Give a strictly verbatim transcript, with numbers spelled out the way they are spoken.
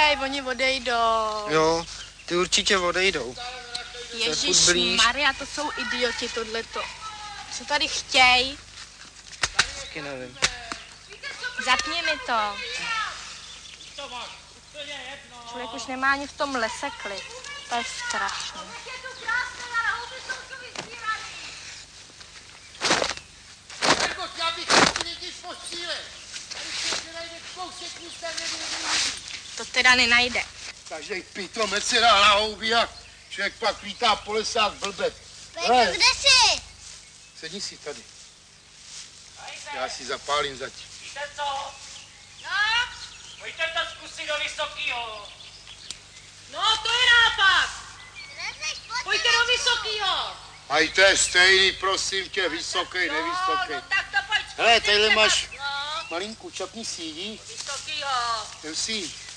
Počkej, oni odejdou. Jo, ty určitě odejdou. Ježišmarja, to jsou idioti tohleto. Co tady chtěj? Taky nevím. Zapni mi to. Člověk už nemá ani v tom lese klid. To je strašné. To teda nenajde. Každej pitomec se dá na houby a člověk pak vítá po lesách blbec. Pejťo, kde jsi? Sedni si tady. Já si zapálím zatím. Víte co? No? Pojďte to zkusit do Vysokýho. No, to je nápad. Pojďte do Vysokýho. A i to je stejný, prosím tě, vysoký, nevysoký. No, no tak to pojď. Hele, tadyhle máš No, malinku, čapni si jí. Vysokýho. Jdem si jí.